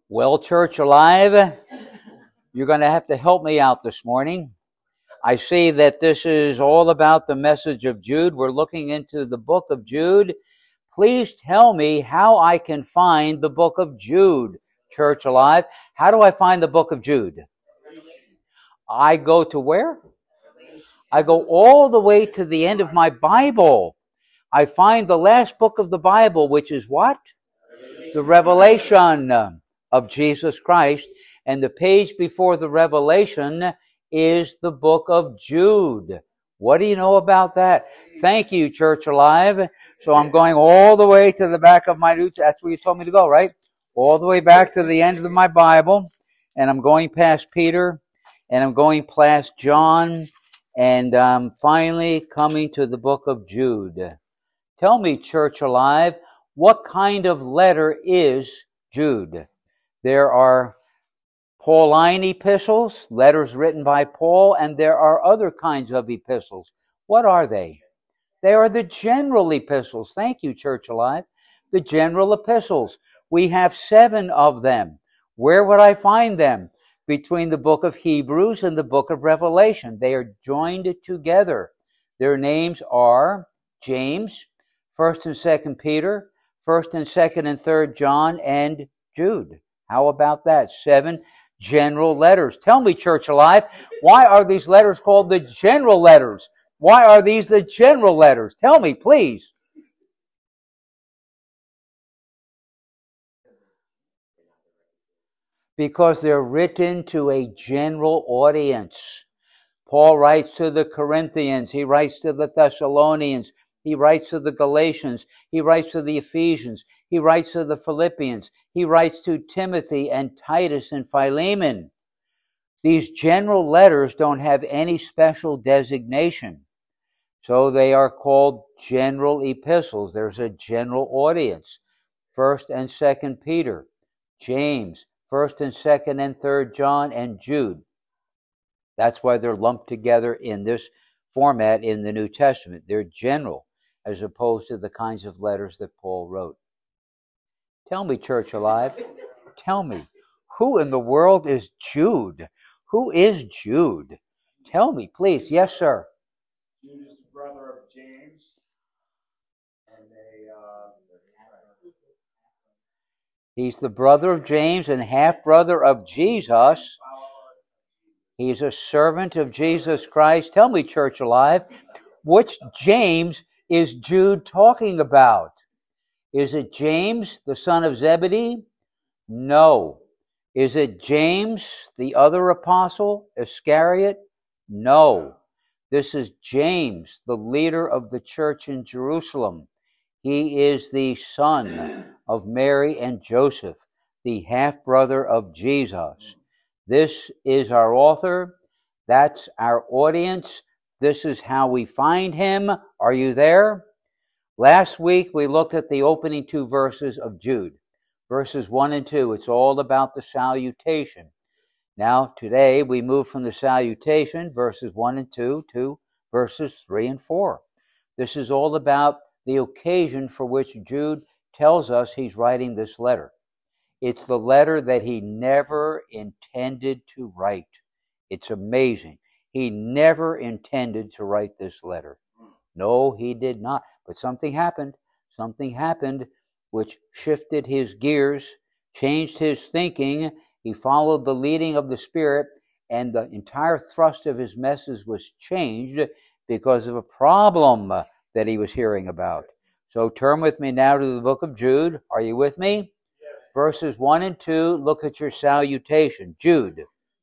Well, Church Alive, you're going to have to help me out this morning. I see that this is all about the message of Jude. We're looking into the book of Jude. Please tell me how I can find the book of Jude, Church Alive. How do I find the book of Jude? I go to where? I go all the way to the end of my Bible. I find the last book of the Bible, which is what? The Revelation of Jesus Christ. And the page before the Revelation is the book of Jude. What do you know about that? Thank you, Church Alive. So I'm going all the way to the back of my notes. That's where you told me to go, right? All the way back to the end of my Bible. And I'm going past Peter. And I'm going past John. And I'm finally coming to the book of Jude. Tell me, Church Alive, what kind of letter is Jude? There are Pauline epistles, letters written by Paul, and there are other kinds of epistles. What are they? They are the general epistles. Thank you, Church Alive. The general epistles. We have 7 of them. Where would I find them? Between the book of Hebrews and the book of Revelation. They are joined together. Their names are James, 1st and 2nd Peter, 1st and 2nd and 3rd John, and Jude. How about that? 7 general letters. Tell me, Church Alive, why are these letters called the general letters? Why are these the general letters? Tell me, please. Because they're written to a general audience. Paul writes to the Corinthians. He writes to the Thessalonians. He writes to the Galatians. He writes to the Ephesians. He writes to the Philippians. He writes to Timothy and Titus and Philemon. These general letters don't have any special designation. So they are called general epistles. There's a general audience. 1st and 2nd Peter, James, 1st and 2nd and 3rd John, and Jude. That's why they're lumped together in this format in the New Testament. They're general, as opposed to the kinds of letters that Paul wrote. Tell me, Church Alive, tell me, who in the world is Jude? Who is Jude? Tell me, please. Yes, sir. Jude is the brother of James, and he's the brother of James and half-brother of Jesus. He's a servant of Jesus Christ. Tell me, Church Alive, which James is Jude talking about? Is it James, the son of Zebedee? No. Is it James, the other apostle, Iscariot? No. This is James, the leader of the church in Jerusalem. He is the son of Mary and Joseph, the half-brother of Jesus. This is our author. That's our audience. This is how we find him. Are you there? Last week, we looked at the opening 2 verses of Jude. Verses 1 and 2. It's all about the salutation. Now, today, we move from the salutation, verses 1 and 2, to verses 3 and 4. This is all about the occasion for which Jude tells us he's writing this letter. It's the letter that he never intended to write. It's amazing. He never intended to write this letter. No, he did not. But something happened. Something happened which shifted his gears, changed his thinking. He followed the leading of the Spirit, and the entire thrust of his message was changed because of a problem that he was hearing about. So turn with me now to the book of Jude. Are you with me? Yes. Verses 1 and 2, look at your salutation. Jude.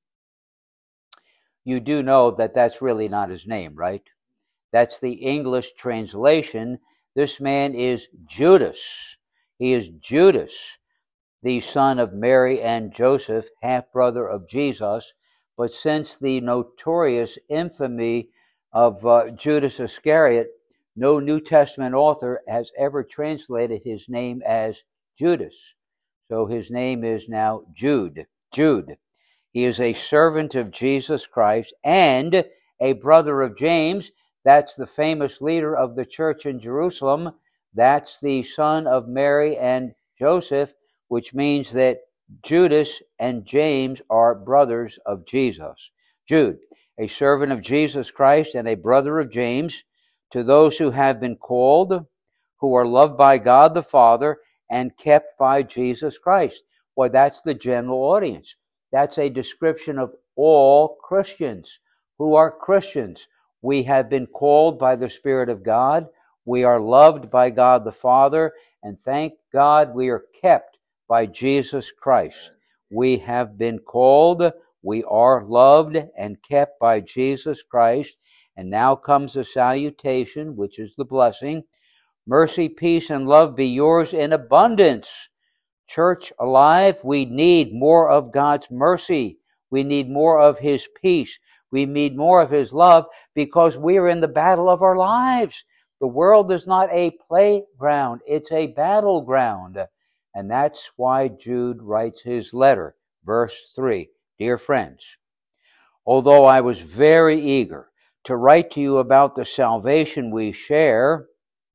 You do know that that's really not his name, right? That's the English translation. This man is Judas. He is Judas, the son of Mary and Joseph, half-brother of Jesus. But since the notorious infamy of Judas Iscariot, no New Testament author has ever translated his name as Judas. So his name is now Jude. Jude. He is a servant of Jesus Christ and a brother of James. That's the famous leader of the church in Jerusalem. That's the son of Mary and Joseph, which means that Judas and James are brothers of Jesus. Jude, a servant of Jesus Christ and a brother of James, to those who have been called, who are loved by God the Father and kept by Jesus Christ. Well, that's the general audience. That's a description of all Christians who are Christians. We have been called by the Spirit of God. We are loved by God the Father. And thank God we are kept by Jesus Christ. We have been called, we are loved and kept by Jesus Christ. And now comes the salutation, which is the blessing. Mercy, peace, and love be yours in abundance. Church alive, we need more of God's mercy. We need more of His peace. We need more of His love because we are in the battle of our lives. The world is not a playground, it's a battleground. And that's why Jude writes his letter. Verse 3, Dear friends, although I was very eager to write to you about the salvation we share,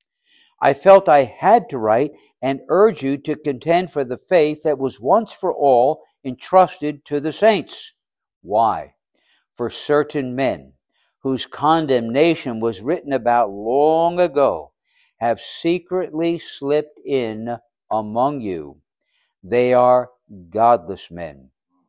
I felt I had to write and urge you to contend for the faith that was once for all entrusted to the saints. Why? For certain men, whose condemnation was written about long ago, have secretly slipped in among you. They are godless men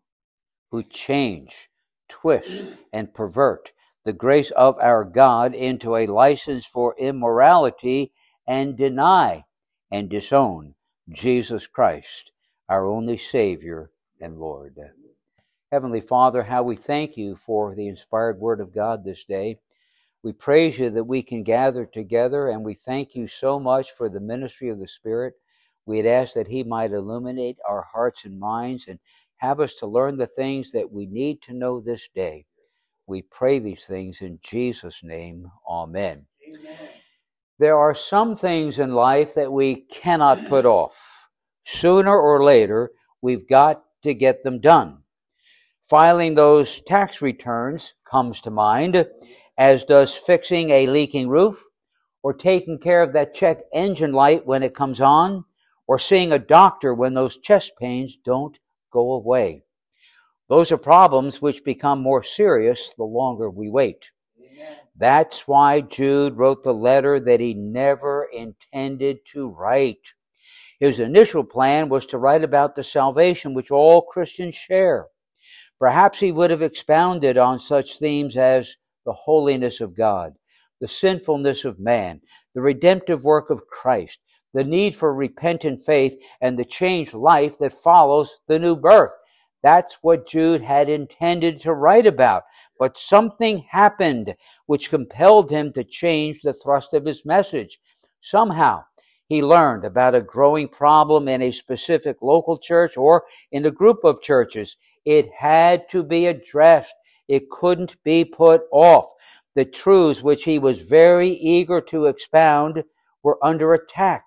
who change, twist, and pervert the grace of our God into a license for immorality and deny and disown Jesus Christ, our only Savior and Lord. Heavenly Father, how we thank you for the inspired Word of God this day. We praise you that we can gather together, and we thank you so much for the ministry of the Spirit. We'd ask that He might illuminate our hearts and minds and have us to learn the things that we need to know this day. We pray these things in Jesus' name. Amen. Amen. There are some things in life that we cannot put off. Sooner or later, we've got to get them done. Filing those tax returns comes to mind, as does fixing a leaking roof, or taking care of that check engine light when it comes on, or seeing a doctor when those chest pains don't go away. Those are problems which become more serious the longer we wait. Amen. That's why Jude wrote the letter that he never intended to write. His initial plan was to write about the salvation which all Christians share. Perhaps he would have expounded on such themes as the holiness of God, the sinfulness of man, the redemptive work of Christ, the need for repentant faith, and the changed life that follows the new birth. That's what Jude had intended to write about. But something happened which compelled him to change the thrust of his message. Somehow, he learned about a growing problem in a specific local church or in a group of churches. It had to be addressed. It couldn't be put off. The truths which he was very eager to expound were under attack.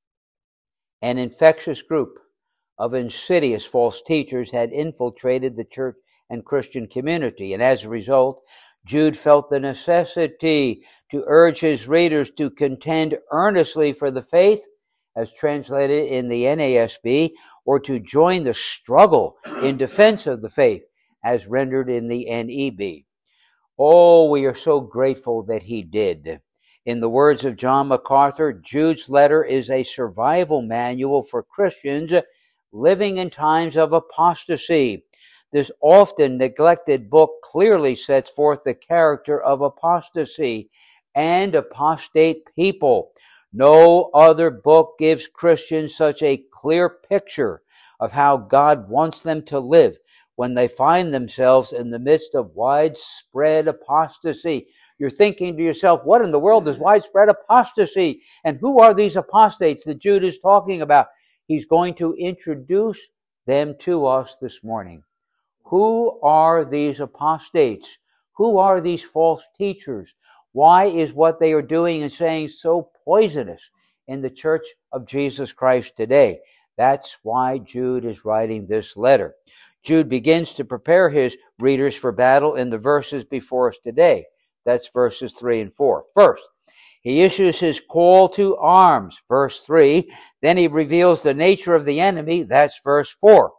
An infectious group of insidious false teachers had infiltrated the church and Christian community, and as a result, Jude felt the necessity to urge his readers to contend earnestly for the faith, as translated in the NASB, or to join the struggle in defense of the faith, as rendered in the NEB. Oh, we are so grateful that he did. In the words of John MacArthur, Jude's letter is a survival manual for Christians living in times of apostasy. This often neglected book clearly sets forth the character of apostasy and apostate people. No other book gives Christians such a clear picture of how God wants them to live when they find themselves in the midst of widespread apostasy. You're thinking to yourself, what in the world is widespread apostasy? And who are these apostates that Jude is talking about? He's going to introduce them to us this morning. Who are these apostates? Who are these false teachers? Why is what they are doing and saying so poisonous in the church of Jesus Christ today? That's why Jude is writing this letter. Jude begins to prepare his readers for battle in the verses before us today. That's verses 3 and 4. First, he issues his call to arms, verse 3. Then he reveals the nature of the enemy, that's verse 4.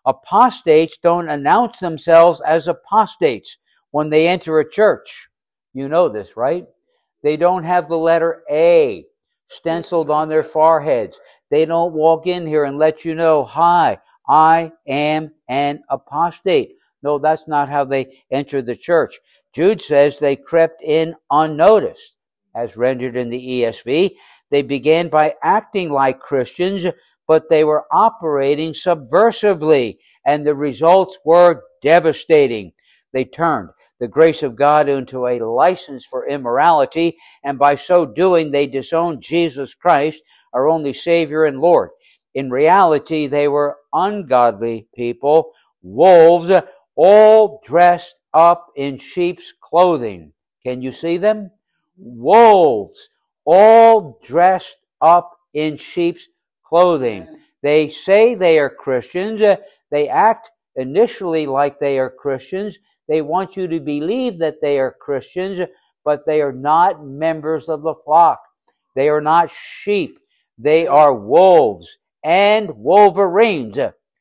Apostates don't announce themselves as apostates when they enter a church. You know this, right? They don't have the letter A stenciled on their foreheads. They don't walk in here and let you know, hi, I am an apostate. No, that's not how they enter the church. Jude says they crept in unnoticed, as rendered in the ESV. They began by acting like Christians, but they were operating subversively, and the results were devastating. They turned the grace of God into a license for immorality, and by so doing, they disowned Jesus Christ, our only Savior and Lord. In reality, they were ungodly people, wolves, all dressed up in sheep's clothing. Can you see them? Wolves, all dressed up in sheep's clothing. They say they are Christians. They act initially like they are Christians. They want you to believe that they are Christians, but they are not members of the flock. They are not sheep. They are wolves and wolverines,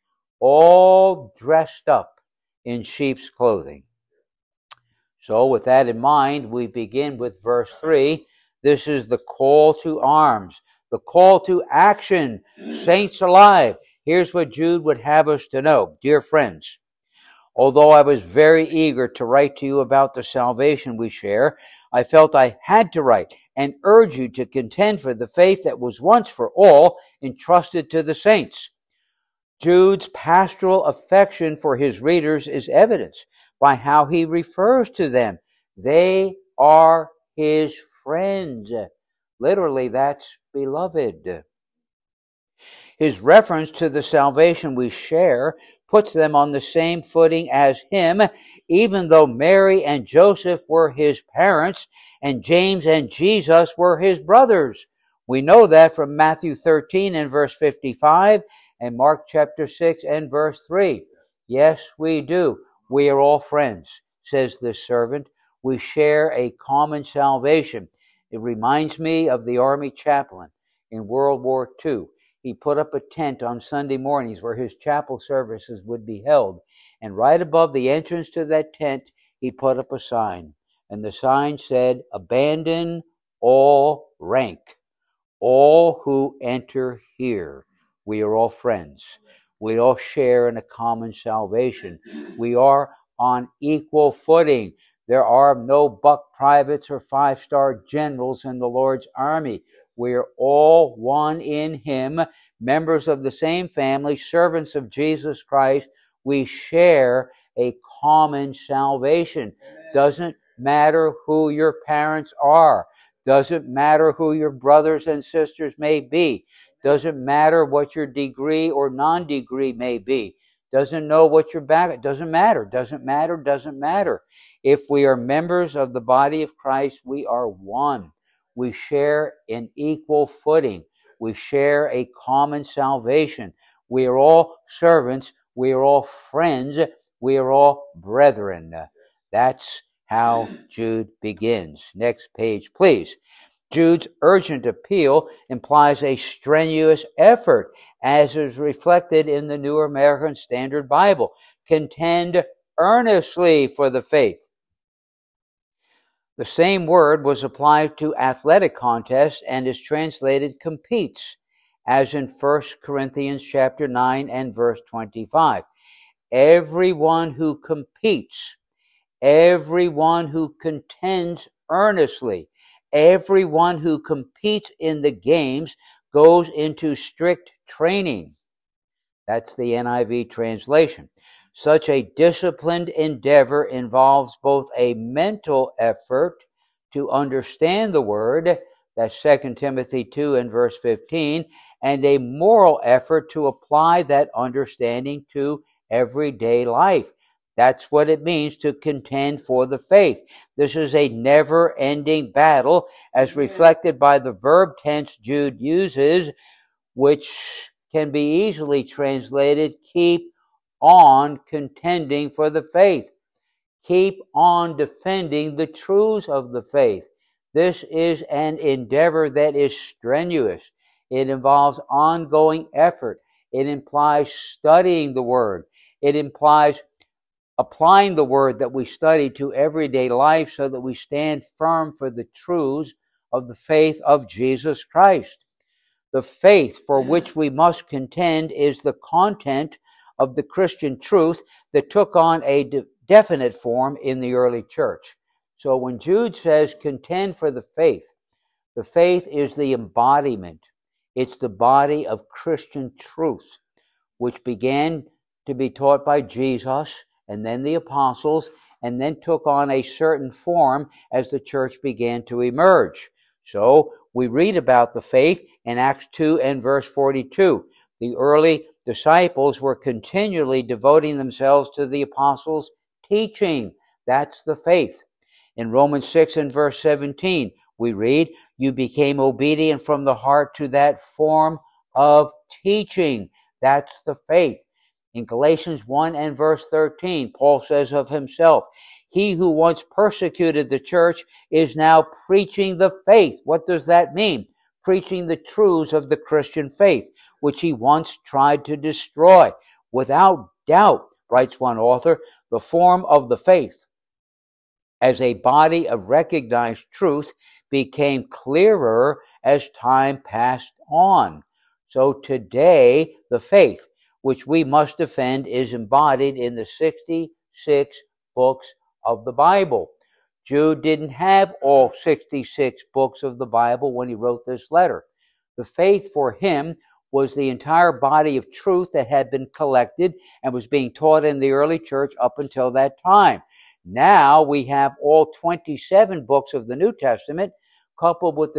all dressed up in sheep's clothing. So with that in mind, we begin with verse 3. This is the call to arms, the call to action. Saints alive. Here's what Jude would have us to know. Dear friends, although I was very eager to write to you about the salvation we share, I felt I had to write and urge you to contend for the faith that was once for all entrusted to the saints. Jude's pastoral affection for his readers is evidenced by how he refers to them. They are his friends. Literally, that's beloved. His reference to the salvation we share puts them on the same footing as him, even though Mary and Joseph were his parents and James and Jesus were his brothers. We know that from Matthew 13 and verse 55 and Mark chapter 6 and verse 3. Yes, we do. We are all friends, says this servant. We share a common salvation. It reminds me of the army chaplain in World War II. He put up a tent on Sunday mornings where his chapel services would be held. And right above the entrance to that tent, he put up a sign. And the sign said, "Abandon all rank. All who enter here." We are all friends. We all share in a common salvation. We are on equal footing. There are no buck privates or five-star generals in the Lord's army. We are all one in him, members of the same family, servants of Jesus Christ. We share a common salvation. Doesn't matter who your parents are. Doesn't matter who your brothers and sisters may be. Doesn't matter what your degree or non-degree may be. Doesn't know what your background. Doesn't matter. Doesn't matter. Doesn't matter. If we are members of the body of Christ, we are one. We share an equal footing. We share a common salvation. We are all servants. We are all friends. We are all brethren. That's how Jude begins. Next page, please. Jude's urgent appeal implies a strenuous effort, as is reflected in the New American Standard Bible. Contend earnestly for the faith. The same word was applied to athletic contests and is translated competes, as in 1 Corinthians chapter 9 and verse 25. Everyone who competes, everyone who contends earnestly, everyone who competes in the games goes into strict training. That's the NIV translation. Such a disciplined endeavor involves both a mental effort to understand the word, that's 2 Timothy 2 and verse 15, and a moral effort to apply that understanding to everyday life. That's what it means to contend for the faith. This is a never-ending battle, as reflected by the verb tense Jude uses, which can be easily translated, keep on contending for the faith. Keep on defending the truths of the faith. This is an endeavor that is strenuous. It involves ongoing effort. It implies studying the Word. It implies applying the word that we study to everyday life so that we stand firm for the truths of the faith of Jesus Christ. The faith for which we must contend is the content of the Christian truth that took on a definite form in the early church. So when Jude says contend for the faith is the embodiment. It's the body of Christian truth, which began to be taught by Jesus and then the apostles, and then took on a certain form as the church began to emerge. So we read about the faith in Acts 2 and verse 42. The early disciples were continually devoting themselves to the apostles' teaching. That's the faith. In Romans 6 and verse 17, we read, you became obedient from the heart to that form of teaching. That's the faith. In Galatians 1 and verse 13, Paul says of himself, he who once persecuted the church is now preaching the faith. What does that mean? Preaching the truths of the Christian faith, which he once tried to destroy. Without doubt, writes one author, the form of the faith as a body of recognized truth became clearer as time passed on. So today, the faith which we must defend is embodied in the 66 books of the Bible. Jude didn't have all 66 books of the Bible when he wrote this letter. The faith for him was the entire body of truth that had been collected and was being taught in the early church up until that time. Now we have all 27 books of the New Testament coupled with the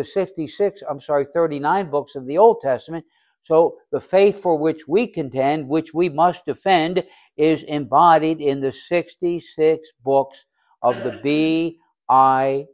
39 books of the Old Testament. So the faith for which we contend, which we must defend, is embodied in the 66 books of the Bible.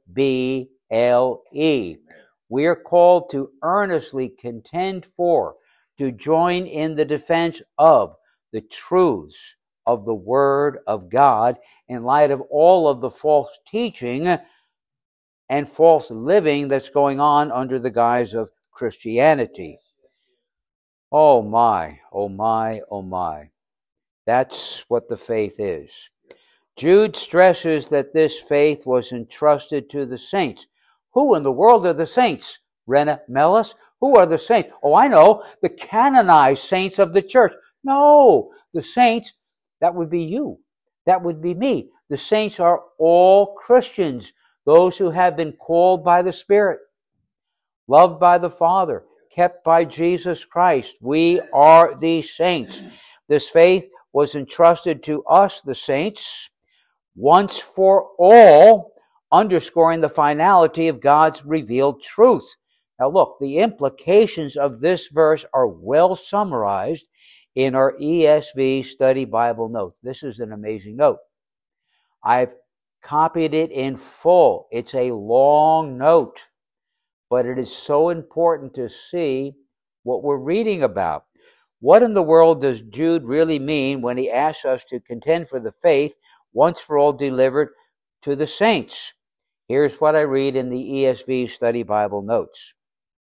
We are called to earnestly contend for, to join in the defense of the truths of the Word of God in light of all of the false teaching and false living that's going on under the guise of Christianity. Oh my, oh my, oh my. That's what the faith is. Jude stresses that this faith was entrusted to the saints. Who in the world are the saints? Rena Mellis? Who are the saints? Oh, I know, the canonized saints of the church. No, the saints, that would be you. That would be me. The saints are all Christians, those who have been called by the Spirit, loved by the Father, kept by Jesus Christ. We are the saints. This faith was entrusted to us, the saints, once for all, underscoring the finality of God's revealed truth. Now look, the implications of this verse are well summarized in our ESV Study Bible note. This is an amazing note. I've copied it in full. It's a long note, but it is so important to see what we're reading about. What in the world does Jude really mean when he asks us to contend for the faith once for all delivered to the saints? Here's what I read in the ESV Study Bible notes.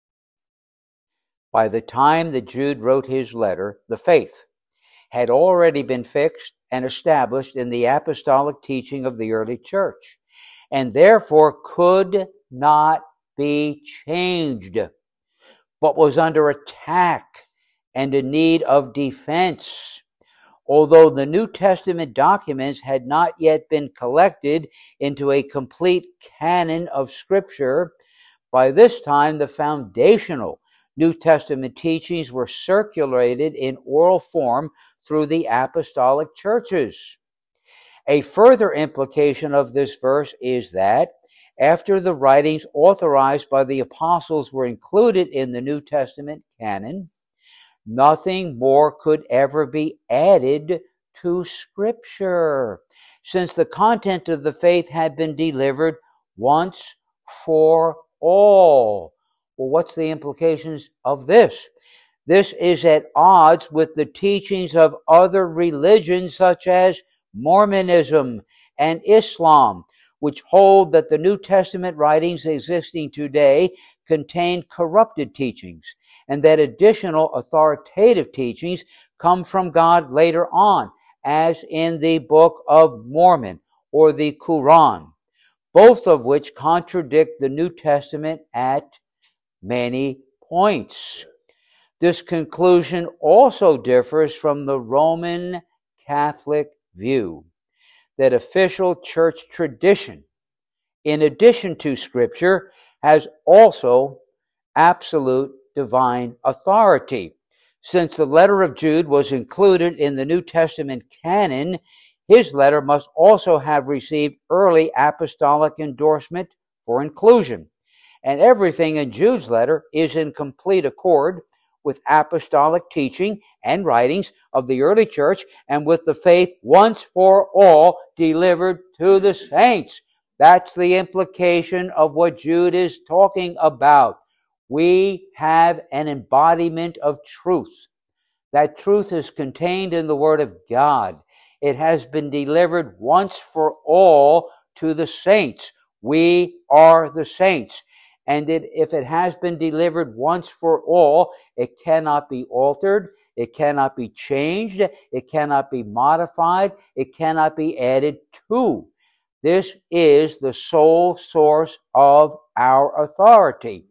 By the time that Jude wrote his letter, the faith had already been fixed and established in the apostolic teaching of the early church, and therefore could not be changed, but was under attack and in need of defense. Although the New Testament documents had not yet been collected into a complete canon of Scripture, by this time the foundational New Testament teachings were circulated in oral form through the apostolic churches. A further implication of this verse is that after the writings authorized by the apostles were included in the New Testament canon, nothing more could ever be added to Scripture, since the content of the faith had been delivered once for all. Well, what's the implications of this? This is at odds with the teachings of other religions such as Mormonism and Islam, which hold that the New Testament writings existing today contain corrupted teachings, and that additional authoritative teachings come from God later on, as in the Book of Mormon or the Quran, both of which contradict the New Testament at many points. This conclusion also differs from the Roman Catholic view that official church tradition, in addition to Scripture, has also absolute divine authority. Since the letter of Jude was included in the New Testament canon, his letter must also have received early apostolic endorsement for inclusion. And everything in Jude's letter is in complete accord with apostolic teaching and writings of the early church and with the faith once for all delivered to the saints. That's the implication of what Jude is talking about. We have an embodiment of truth. That truth is contained in the Word of God. It has been delivered once for all to the saints. We are the saints. And if it has been delivered once for all, it cannot be altered, it cannot be changed, it cannot be modified, it cannot be added to. This is the sole source of our authority.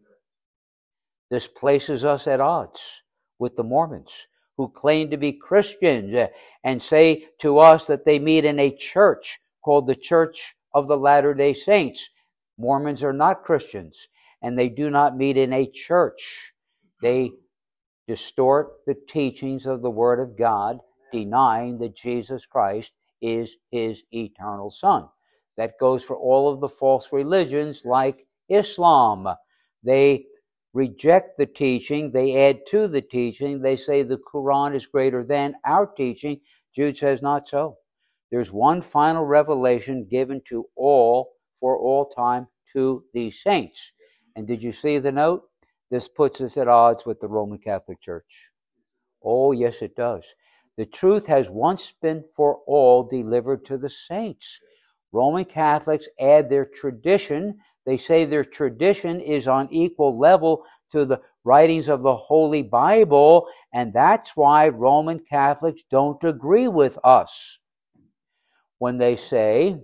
This places us at odds with the Mormons, who claim to be Christians and say to us that they meet in a church called the Church of the Latter-day Saints. Mormons are not Christians, and they do not meet in a church. They distort the teachings of the Word of God, denying that Jesus Christ is His eternal Son. That goes for all of the false religions like Islam. They reject the teaching, they add to the teaching, they say the Quran is greater than our teaching. Jude says not so. There's one final revelation given to all for all time to the saints. And did you see the note? This puts us at odds with the Roman Catholic Church. Oh, yes, it does. The truth has once been for all delivered to the saints. Roman Catholics add their tradition. They say their tradition is on equal level to the writings of the Holy Bible, and that's why Roman Catholics don't agree with us when they say,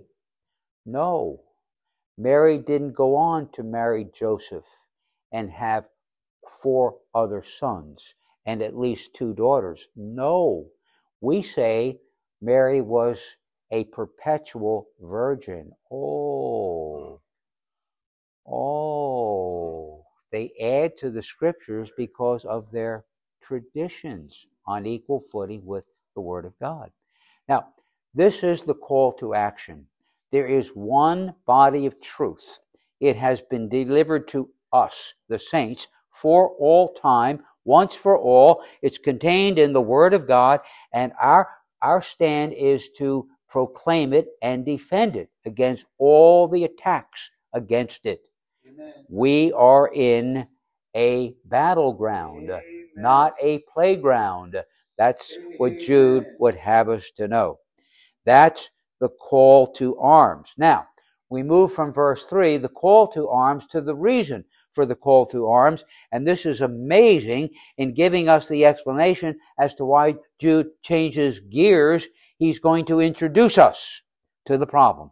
no, Mary didn't go on to marry Joseph and have 4 other sons and at least 2 daughters. No, we say Mary was a perpetual virgin. Oh, they add to the Scriptures because of their traditions on equal footing with the Word of God. Now, this is the call to action. There is one body of truth. It has been delivered to us, the saints, for all time, once for all. It's contained in the Word of God, and our stand is to proclaim it and defend it against all the attacks against it. Amen. We are in a battleground, not a playground. That's what Jude would have us to know. That's the call to arms. Now, we move from verse 3, the call to arms, to the reason for the call to arms. And this is amazing in giving us the explanation as to why Jude changes gears. He's going to introduce us to the problem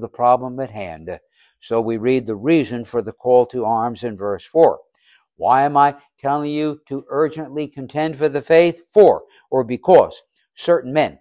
at hand. So we read the reason for the call to arms in verse 4. Why am I telling you to urgently contend for the faith? For, or because, certain men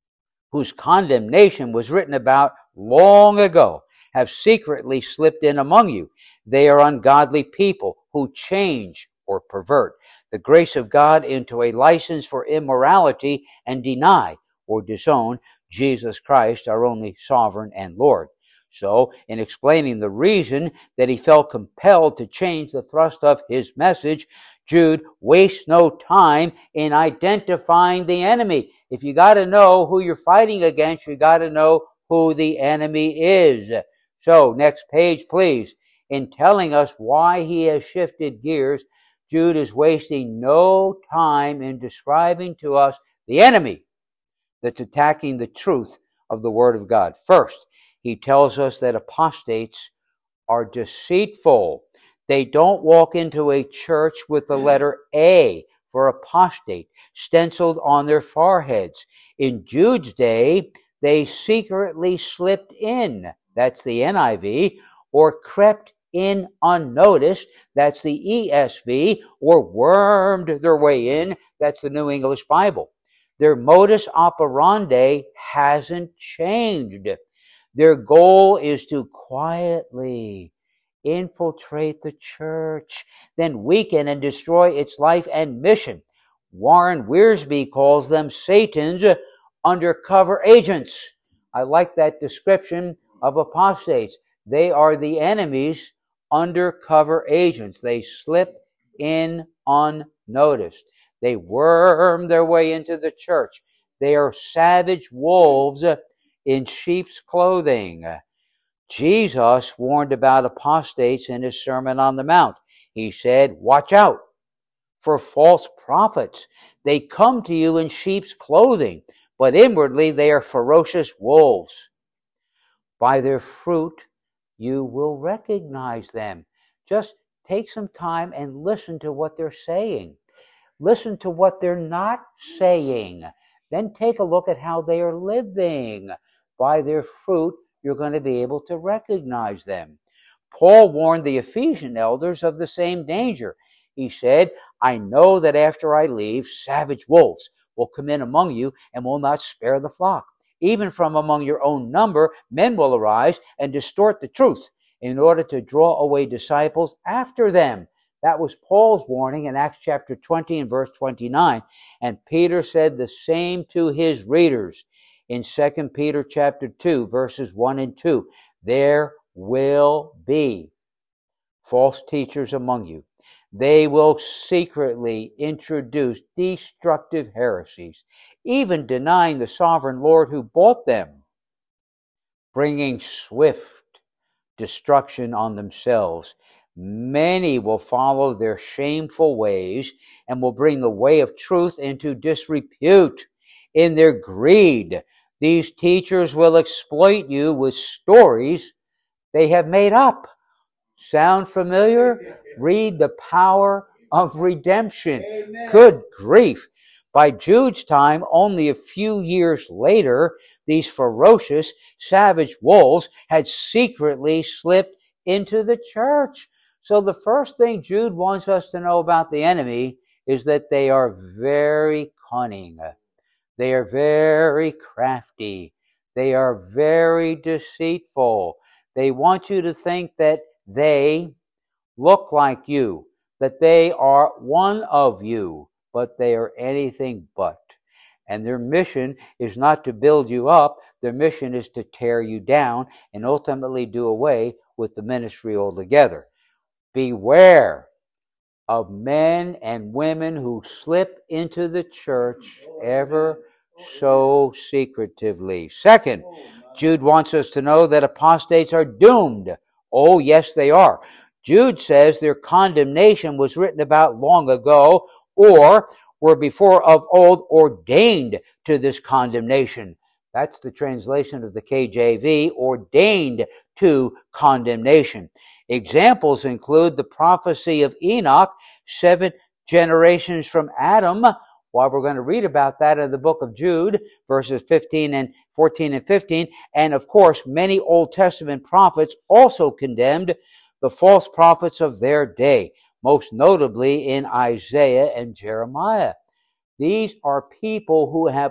whose condemnation was written about long ago have secretly slipped in among you. They are ungodly people who change or pervert the grace of God into a license for immorality and deny or disown Jesus Christ, our only sovereign and Lord. So, in explaining the reason that he felt compelled to change the thrust of his message, Jude wastes no time in identifying the enemy. If you got to know who you're fighting against, you got to know who the enemy is. So, next page, please. In telling us why he has shifted gears, Jude is wasting no time in describing to us the enemy that's attacking the truth of the Word of God. First, he tells us that apostates are deceitful. They don't walk into a church with the letter A for apostate, stenciled on their foreheads. In Jude's day, they secretly slipped in, that's the NIV, or crept in unnoticed, that's the ESV, or wormed their way in, that's the New English Bible. Their modus operandi hasn't changed. Their goal is to quietly infiltrate the church, then weaken and destroy its life and mission. Warren Wiersbe calls them Satan's undercover agents. I like that description of apostates. They are the enemy's undercover agents. They slip in unnoticed. They worm their way into the church. They are savage wolves in sheep's clothing. Jesus warned about apostates in his Sermon on the Mount. He said, watch out for false prophets. They come to you in sheep's clothing, but inwardly they are ferocious wolves. By their fruit you will recognize them. Just take some time and listen to what they're saying. Listen to what they're not saying. Then take a look at how they are living. By their fruit, you're going to be able to recognize them. Paul warned the Ephesian elders of the same danger. He said, I know that after I leave, savage wolves will come in among you and will not spare the flock. Even from among your own number, men will arise and distort the truth in order to draw away disciples after them. That was Paul's warning in Acts chapter 20 and verse 29. And Peter said the same to his readers in 2 Peter chapter 2, verses 1 and 2. There will be false teachers among you. They will secretly introduce destructive heresies, even denying the sovereign Lord who bought them, bringing swift destruction on themselves. Many will follow their shameful ways and will bring the way of truth into disrepute. In their greed, these teachers will exploit you with stories they have made up. Sound familiar? Read The Power of Redemption. Amen. Good grief. By Jude's time, only a few years later, these ferocious, savage wolves had secretly slipped into the church. So the first thing Jude wants us to know about the enemy is that they are very cunning. They are very crafty. They are very deceitful. They want you to think that they look like you, that they are one of you, but they are anything but. And their mission is not to build you up. Their mission is to tear you down and ultimately do away with the ministry altogether. Beware of men and women who slip into the church ever so secretively. Second, Jude wants us to know that apostates are doomed. Oh, yes, they are. Jude says their condemnation was written about long ago, or were before of old ordained to this condemnation. That's the translation of the KJV, ordained to condemnation. Examples include the prophecy of Enoch, 7 generations from Adam. Well, we're going to read about that in the book of Jude, verses 14 and 15. And of course, many Old Testament prophets also condemned the false prophets of their day, most notably in Isaiah and Jeremiah. These are people who have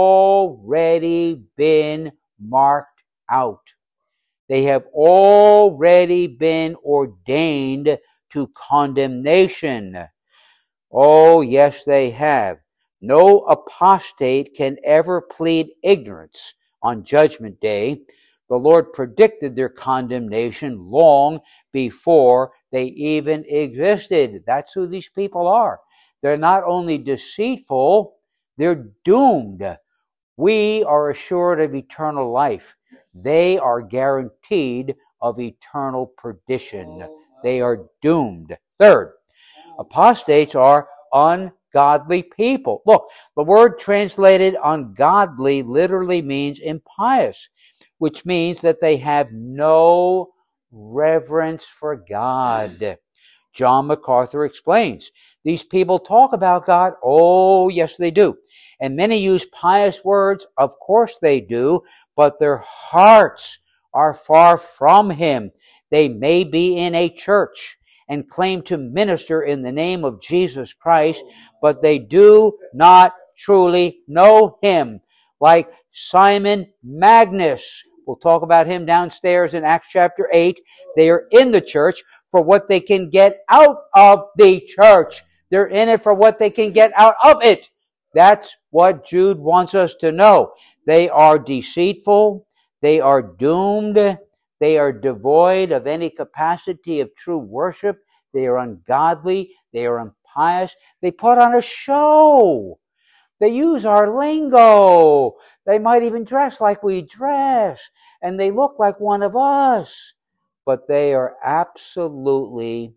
already been marked out. They have already been ordained to condemnation. Oh, yes, they have. No apostate can ever plead ignorance on Judgment Day. The Lord predicted their condemnation long before they even existed. That's who these people are. They're not only deceitful, they're doomed. We are assured of eternal life. They are guaranteed of eternal perdition. They are doomed. Third, apostates are ungodly people. Look, the word translated ungodly literally means impious, which means that they have no reverence for God. John MacArthur explains, these people talk about God. Oh, yes, they do. And many use pious words. Of course they do, but their hearts are far from Him. They may be in a church and claim to minister in the name of Jesus Christ, but they do not truly know Him. Like Simon Magnus. We'll talk about him downstairs in Acts chapter 8. They are in the church for what they can get out of the church. They're in it for what they can get out of it. That's what Jude wants us to know. They are deceitful. They are doomed. They are devoid of any capacity of true worship. They are ungodly. They are impious. They put on a show. They use our lingo. They might even dress like we dress. And they look like one of us. But they are absolutely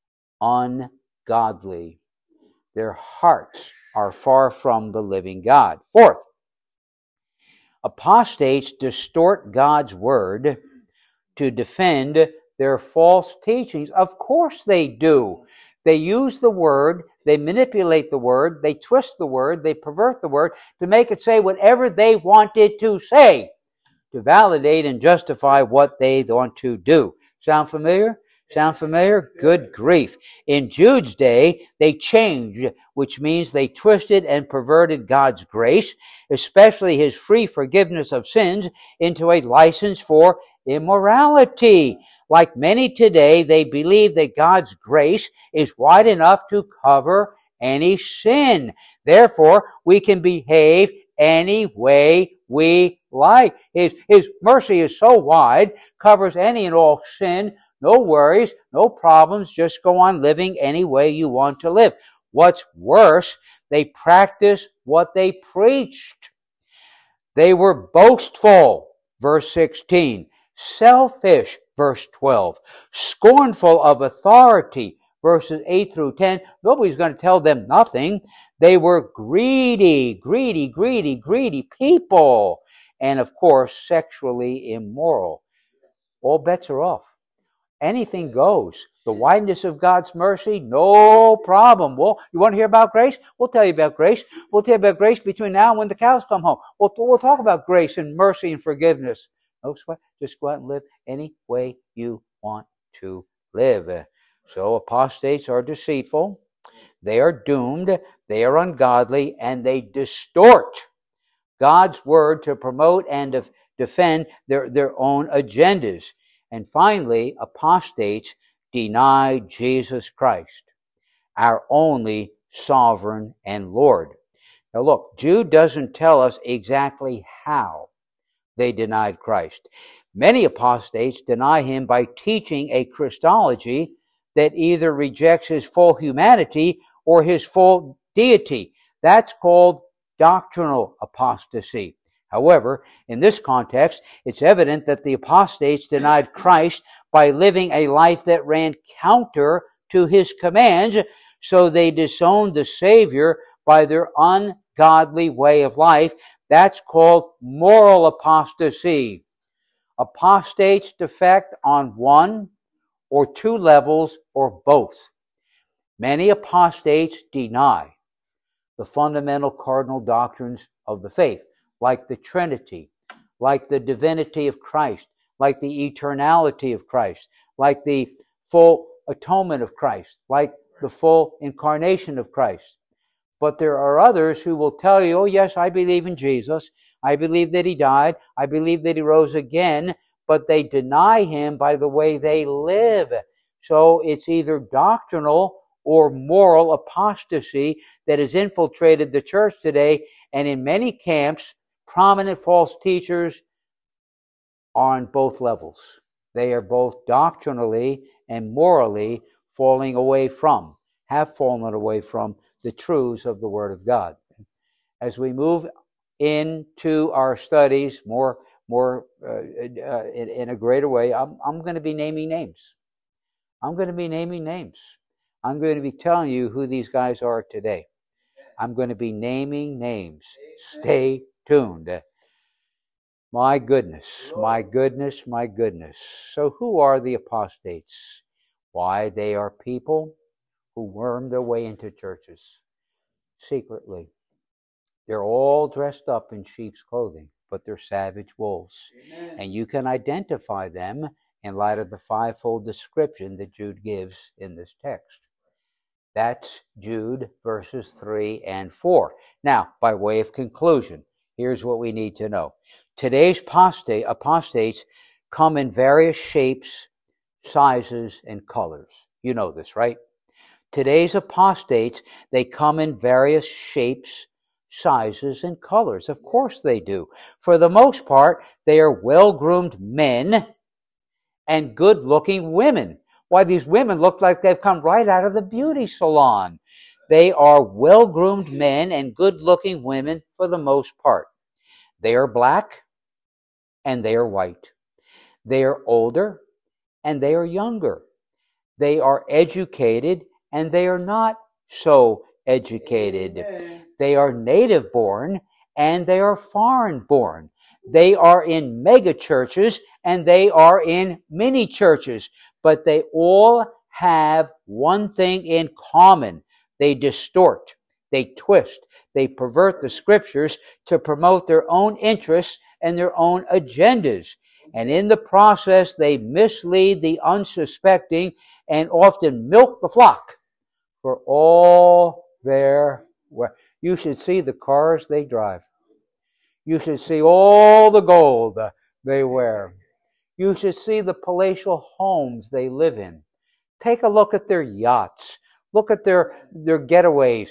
ungodly. Their hearts are far from the living God. Fourth, apostates distort God's word to defend their false teachings. Of course they do. They use the word, they manipulate the word, they twist the word, they pervert the word to make it say whatever they want it to say, to validate and justify what they want to do. Sound familiar? Sound familiar? Good grief. In Jude's day, they changed, which means they twisted and perverted God's grace, especially His free forgiveness of sins, into a license for immorality. Like many today, they believe that God's grace is wide enough to cover any sin. Therefore, we can behave any way we like. His mercy is so wide, covers any and all sin. No worries, no problems, just go on living any way you want to live. What's worse, they practice what they preached. They were boastful, verse 16, selfish, verse 12, scornful of authority, verses 8 through 10. Nobody's going to tell them nothing. They were greedy people. And of course, sexually immoral. All bets are off. Anything goes. The wideness of God's mercy, no problem. Well, you want to hear about grace? We'll tell you about grace. We'll tell you about grace between now and when the cows come home. We'll talk about grace and mercy and forgiveness. No sweat. Just go out and live any way you want to live. So apostates are deceitful. They are doomed. They are ungodly. And they distort God's word to promote and defend their own agendas. And finally, apostates deny Jesus Christ, our only sovereign and Lord. Now look, Jude doesn't tell us exactly how they denied Christ. Many apostates deny Him by teaching a Christology that either rejects His full humanity or His full deity. That's called doctrinal apostasy. However, in this context, it's evident that the apostates denied Christ by living a life that ran counter to His commands, so they disowned the Savior by their ungodly way of life. That's called moral apostasy. Apostates defect on one or two levels or both. Many apostates deny the fundamental cardinal doctrines of the faith, like the Trinity, like the divinity of Christ, like the eternality of Christ, like the full atonement of Christ, like the full incarnation of Christ. But there are others who will tell you, oh yes, I believe in Jesus, I believe that He died, I believe that He rose again, but they deny Him by the way they live. So it's either doctrinal or moral apostasy that has infiltrated the church today, and in many camps, prominent false teachers are on both levels. They are both doctrinally and morally falling away from, have fallen away from the truths of the Word of God. As we move into our studies more in a greater way, I'm going to be naming names. I'm going to be naming names. I'm going to be telling you who these guys are today. I'm going to be naming names. Stay tuned. My goodness, my goodness, my goodness. So who are the apostates? Why? They are people who worm their way into churches secretly. They're all dressed up in sheep's clothing, but they're savage wolves. Amen. And you can identify them in light of the fivefold description that Jude gives in this text. That's Jude verses 3 and 4. Now, by way of conclusion, here's what we need to know. Today's apostates come in various shapes, sizes, and colors. You know this, right? Today's apostates, they come in various shapes, sizes, and colors. Of course they do. For the most part, they are well-groomed men and good-looking women. Why, these women look like they've come right out of the beauty salon. They are well-groomed men and good-looking women for the most part. They are black and they are white. They are older and they are younger. They are educated and they are not so educated. Amen. They are native-born and they are foreign-born. They are in mega churches and they are in mini churches. But they all have one thing in common. They distort, they twist, they pervert the scriptures to promote their own interests and their own agendas. And in the process, they mislead the unsuspecting and often milk the flock for all their wealth. You should see the cars they drive. You should see all the gold they wear. You should see the palatial homes they live in. Take a look at their yachts. Look at their getaways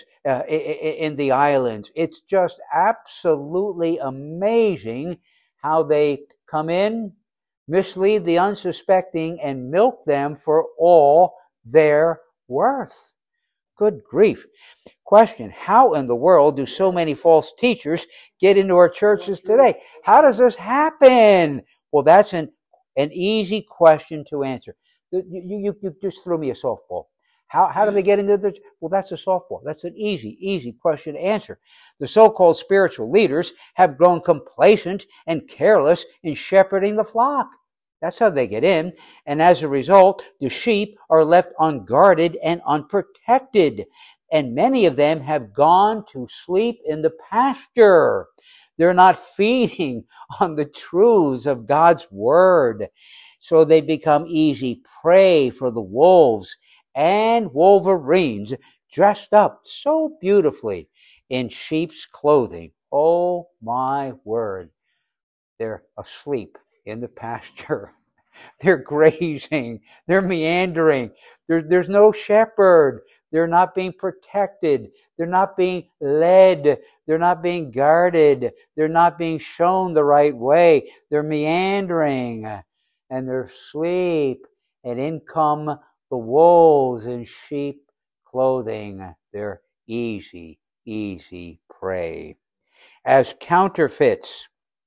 in the islands. It's just absolutely amazing how they come in, mislead the unsuspecting, and milk them for all their worth. Good grief. Question, how in the world do so many false teachers get into our churches today? How does this happen? Well, that's an easy question to answer. You just threw me a softball. How do they get into the... Well, that's a softball. That's an easy question to answer. The so-called spiritual leaders have grown complacent and careless in shepherding the flock. That's how they get in. And as a result, the sheep are left unguarded and unprotected. And many of them have gone to sleep in the pasture. They're not feeding on the truths of God's word. So they become easy prey for the wolves and wolverines dressed up so beautifully in sheep's clothing. Oh my word. They're asleep in the pasture. They're grazing. They're meandering. There's no shepherd. They're not being protected. They're not being led. They're not being guarded. They're not being shown the right way. They're meandering and they're asleep. And in come the wolves in sheep clothing. They're easy prey. As counterfeits,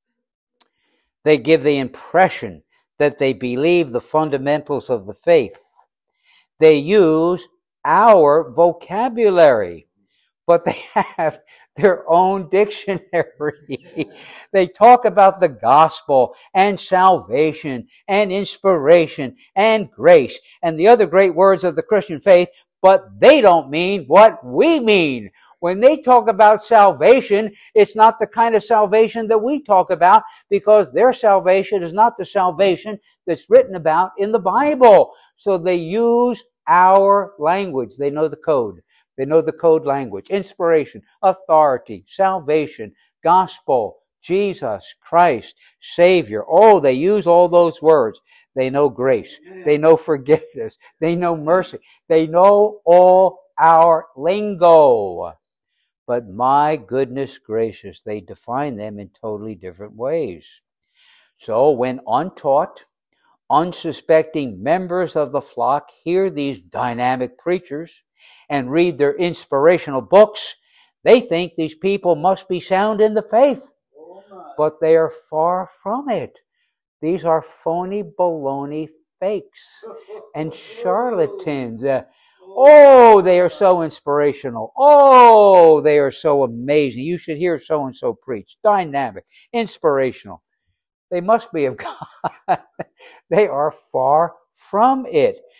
they give the impression that they believe the fundamentals of the faith. They use our vocabulary, but they have their own dictionary. They talk about the gospel and salvation and inspiration and grace and the other great words of the Christian faith, but they don't mean what we mean. When they talk about salvation, it's not the kind of salvation that we talk about, because their salvation is not the salvation that's written about in the Bible. So they use our language. They know the code. They know the code language. Inspiration, authority, salvation, gospel, Jesus Christ, Savior. Oh, they use all those words. They know grace. They know forgiveness. They know mercy. They know all our lingo. But my goodness gracious, they define them in totally different ways. So when untaught, unsuspecting members of the flock hear these dynamic preachers and read their inspirational books, they think these people must be sound in the faith. But they are far from it. These are phony baloney fakes and charlatans. Oh, they are so inspirational. Oh, they are so amazing. You should hear so-and-so preach. Dynamic, inspirational. They must be of God. They are far from it.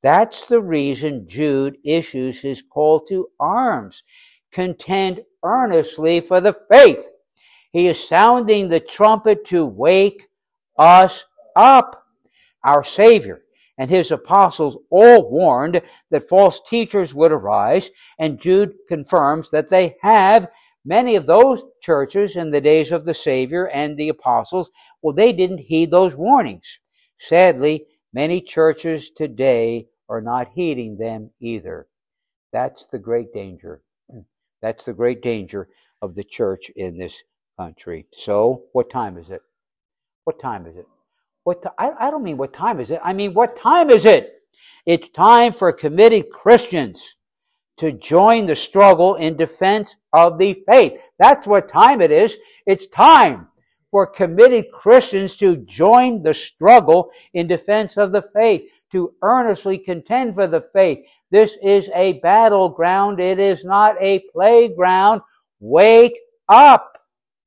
That's the reason Jude issues his call to arms. Contend earnestly for the faith. He is sounding the trumpet to wake us up. Our Savior and his apostles all warned that false teachers would arise, and Jude confirms that they have. Many of those churches in the days of the Savior and the apostles, well, they didn't heed those warnings. Sadly, many churches today are not heeding them either. That's the great danger. That's the great danger of the church in this country. So, what time is it? What time is it? I don't mean what time is it. I mean, what time is it? It's time for committed Christians to join the struggle in defense of the faith. That's what time it is. It's time for committed Christians to join the struggle in defense of the faith, to earnestly contend for the faith. This is a battleground. It is not a playground. Wake up!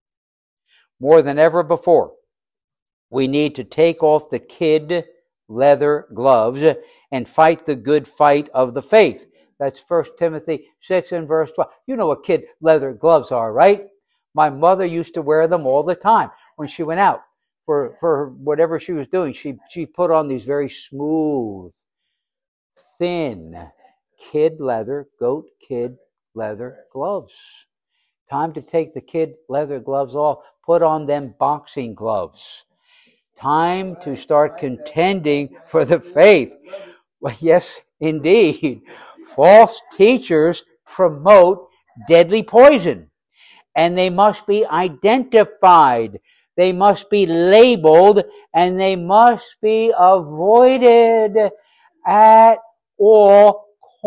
More than ever before, we need to take off the kid leather gloves and fight the good fight of the faith. That's 1 Timothy 6 and verse 12. You know what kid leather gloves are, right? My mother used to wear them all the time. When she went out for whatever she was doing, she put on these very smooth, thin goat kid leather gloves. Time to take the kid leather gloves off. Put on them boxing gloves. Time to start contending for the faith. Well, yes, indeed. False teachers promote deadly poison, and they must be identified. They must be labeled, and they must be avoided at all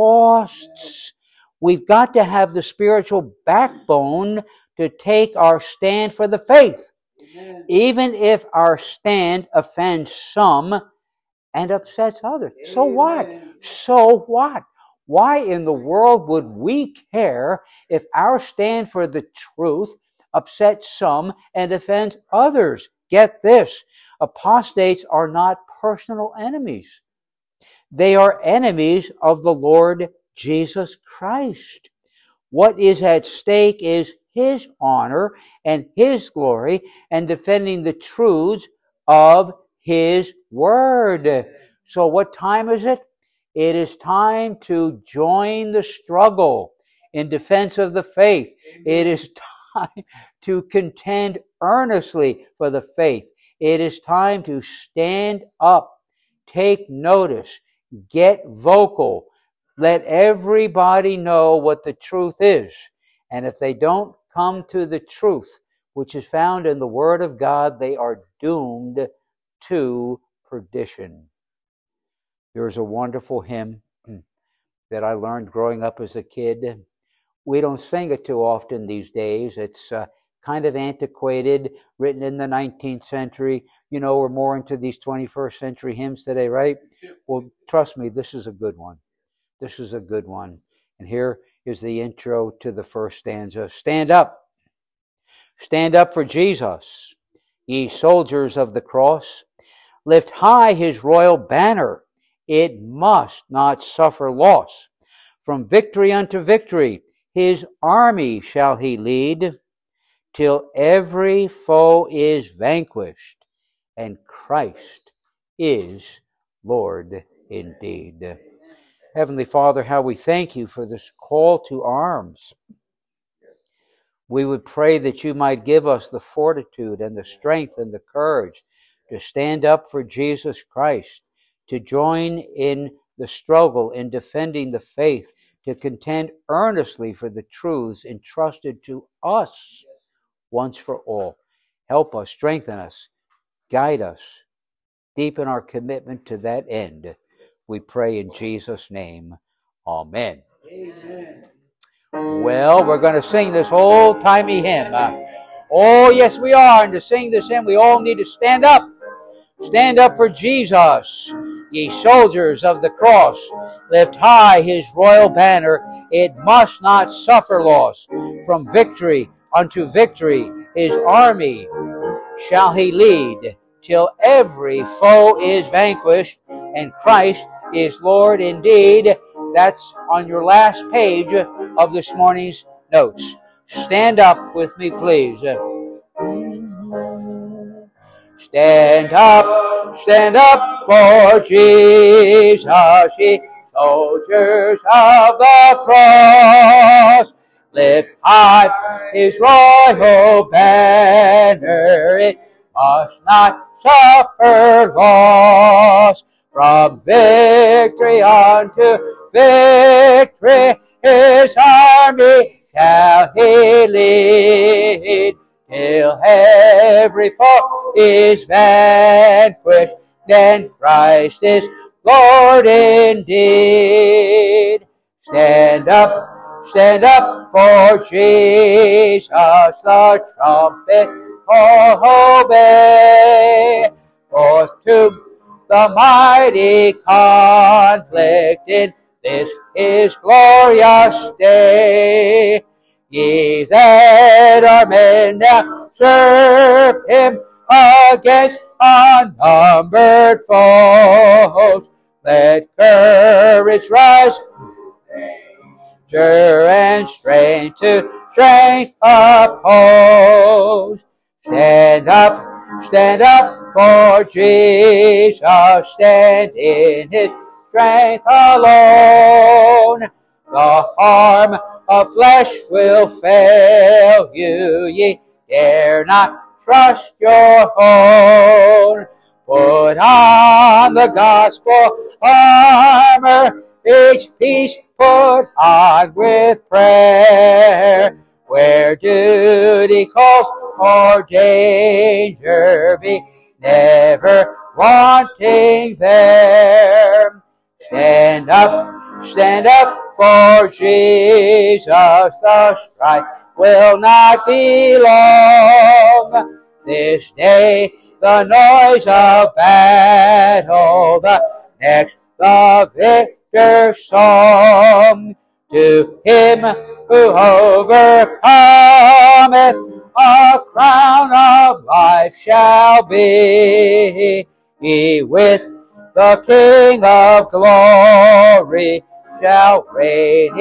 costs. We've got to have the spiritual backbone to take our stand for the faith. Amen. Even if our stand offends some and upsets others. Amen. So what? So what? Why in the world would we care if our stand for the truth upsets some and offends others? Get this. Apostates are not personal enemies. They are enemies of the Lord Jesus Christ. What is at stake is His honor and His glory, and defending the truths of His Word. So what time is it? It is time to join the struggle in defense of the faith. It is time to contend earnestly for the faith. It is time to stand up, take notice, get vocal. Let everybody know what the truth is. And if they don't come to the truth, which is found in the Word of God, they are doomed to perdition. There's a wonderful hymn that I learned growing up as a kid. We don't sing it too often these days. It's kind of antiquated, written in the 19th century. You know, we're more into these 21st century hymns today, right? Well, trust me, this is a good one. This is a good one. And here is the intro to the first stanza. Stand up. Stand up for Jesus, ye soldiers of the cross. Lift high His royal banner. It must not suffer loss. From victory unto victory, His army shall He lead, till every foe is vanquished, and Christ is Lord indeed. Heavenly Father, how we thank You for this call to arms. We would pray that You might give us the fortitude and the strength and the courage to stand up for Jesus Christ, to join in the struggle in defending the faith, to contend earnestly for the truths entrusted to us once for all. Help us, strengthen us, guide us, deepen our commitment to that end. We pray in Jesus' name. Amen. Amen. Well, we're going to sing this old-timey hymn. Oh, yes, we are. And to sing this hymn, we all need to stand up. Stand up for Jesus, ye soldiers of the cross. Lift high His royal banner. It must not suffer loss. From victory unto victory, His army shall He lead, till every foe is vanquished, and Christ is Lord indeed. That's on your last page of this morning's notes. Stand up with me, please. Stand up for Jesus, ye soldiers of the cross. Lift high his royal banner, it must not suffer loss. From victory unto victory, his army shall he lead, till every foe is vanquished, then Christ is Lord indeed. Stand up for Jesus, the trumpet obey. Forth to the mighty conflict in this his glorious day. Ye that are men now serve him against unnumbered foes. Let courage rise, and strength to strength oppose. Stand up for Jesus, stand in his strength alone. The arm of flesh will fail you, ye dare not trust your own. Put on the gospel armor, each piece put on with prayer. Where duty calls or danger, be never wanting there. Stand up for Jesus, the strife will not be long. This day the noise of battle, the next the victor's song. To him who overcometh, a crown of life shall be. He with the King of glory shall reign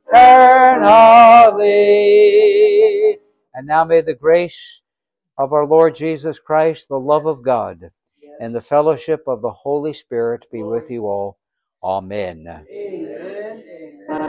eternally. And now may the grace of our Lord Jesus Christ, the love of God, and the fellowship of the Holy Spirit be with you all. Amen.